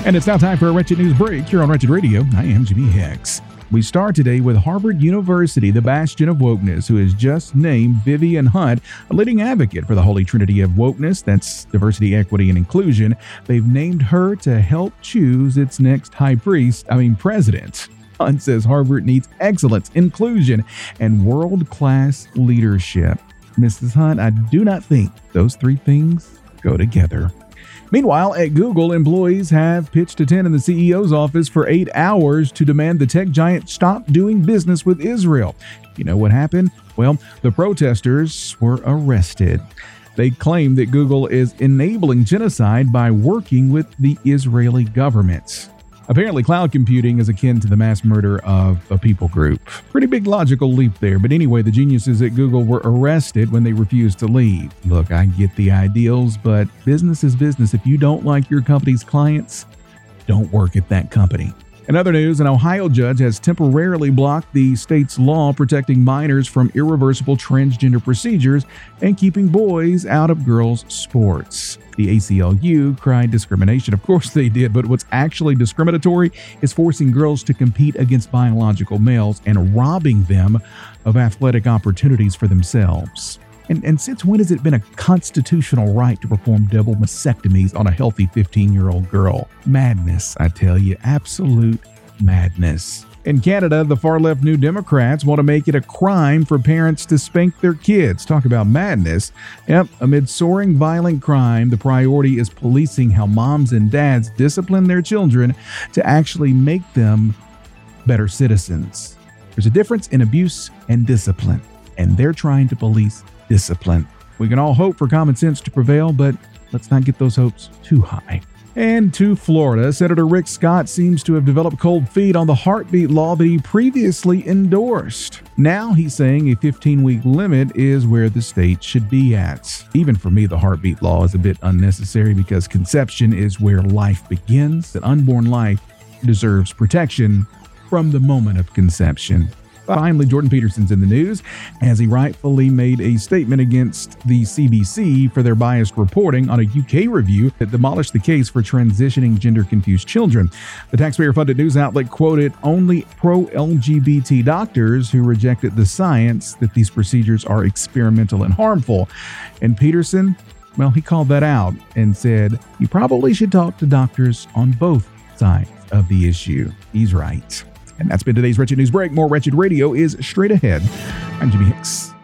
And it's now time for a Wretched News Break here on Wretched Radio. I am Jimmy Hicks. We start today with Harvard University, the bastion of wokeness, who has just named Vivian Hunt a leading advocate for the holy trinity of wokeness. That's diversity, equity, and inclusion. They've named her to help choose its next president. Hunt says Harvard needs excellence, inclusion, and world-class leadership. Mrs. Hunt, I do not think those three things go together. Meanwhile, at Google, employees have pitched a tent in the CEO's office for 8 hours to demand the tech giant stop doing business with Israel. You know what happened? Well, the protesters were arrested. They claim that Google is enabling genocide by working with the Israeli government. Apparently, cloud computing is akin to the mass murder of a people group. Pretty big logical leap there. But anyway, the geniuses at Google were arrested when they refused to leave. Look, I get the ideals, but business is business. If you don't like your company's clients, don't work at that company. In other news, an Ohio judge has temporarily blocked the state's law protecting minors from irreversible transgender procedures and keeping boys out of girls' sports. The ACLU cried discrimination. Of course they did, but what's actually discriminatory is forcing girls to compete against biological males and robbing them of athletic opportunities for themselves. And since when has it been a constitutional right to perform double mastectomies on a healthy 15-year-old girl? Madness, I tell you, absolute madness. In Canada, the far-left New Democrats want to make it a crime for parents to spank their kids. Talk about madness. Yep, amid soaring violent crime, the priority is policing how moms and dads discipline their children to actually make them better citizens. There's a difference in abuse and discipline, and they're trying to police discipline. We can all hope for common sense to prevail, but let's not get those hopes too high. And to Florida, Senator Rick Scott seems to have developed cold feet on the heartbeat law that he previously endorsed. Now he's saying a 15-week limit is where the state should be at. Even for me, the heartbeat law is a bit unnecessary because conception is where life begins. An unborn life deserves protection from the moment of conception. Finally, Jordan Peterson's in the news as he rightfully made a statement against the CBC for their biased reporting on a UK review that demolished the case for transitioning gender-confused children. The taxpayer-funded news outlet quoted only pro-LGBT doctors who rejected the science that these procedures are experimental and harmful. And Peterson, well, he called that out and said, you probably should talk to doctors on both sides of the issue. He's right. And that's been today's Wretched News Break. More Wretched Radio is straight ahead. I'm Jimmy Hicks.